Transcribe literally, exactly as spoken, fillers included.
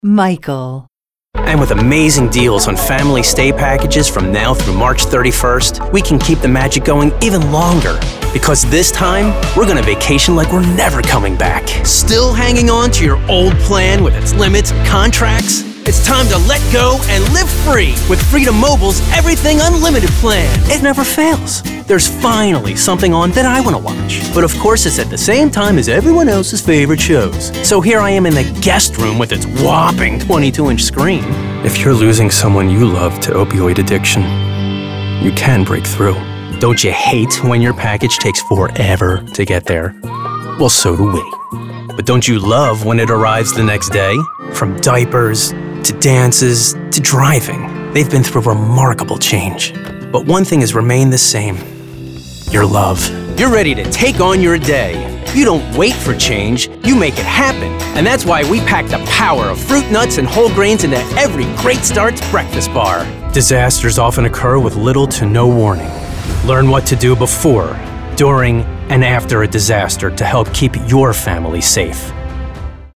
Michael. And with amazing deals on family stay packages from now through March thirty-first, we can keep the magic going even longer. Because this time, we're gonna vacation like we're never coming back. Still hanging on to your old plan with its limits and contracts? It's time to let go and live free with Freedom Mobile's Everything Unlimited plan. It never fails. There's finally something on that I want to watch. But of course, it's at the same time as everyone else's favorite shows. So here I am in the guest room with its whopping twenty-two inch screen. If you're losing someone you love to opioid addiction, you can break through. Don't you hate when your package takes forever to get there? Well, so do we. But don't you love when it arrives the next day? From diapers to dances to driving, they've been through remarkable change. But one thing has remained the same: your love. You're ready to take on your day. You don't wait for change, you make it happen. And that's why we pack the power of fruit, nuts, and whole grains into every Great Starts breakfast bar. Disasters often occur with little to no warning. Learn what to do before, during, and after a disaster to help keep your family safe.